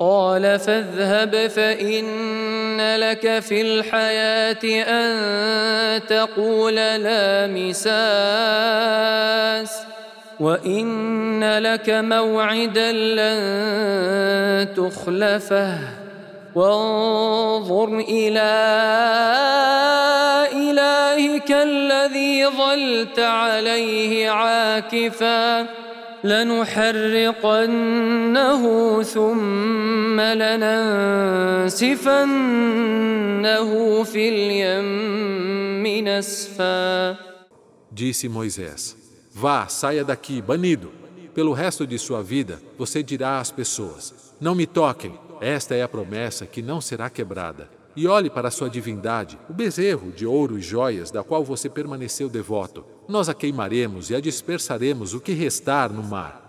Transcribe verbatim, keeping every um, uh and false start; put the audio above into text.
قال فاذهب فإن لك في الحياة أن تقول لا مساس وإن لك موعدا لن تخلفه وانظر إلى إلهك الذي ظلت عليه عاكفا لنحرقنه ثم لننسفنه في اليم نسفا. Disse Moisés: Vá, saia daqui, banido. Pelo resto de sua vida, você dirá às pessoas: Não me toquem, esta é a promessa que não será quebrada. E olhe para a sua divindade, o bezerro de ouro e joias da qual você permaneceu devoto. Nós a queimaremos e a dispersaremos o que restar no mar.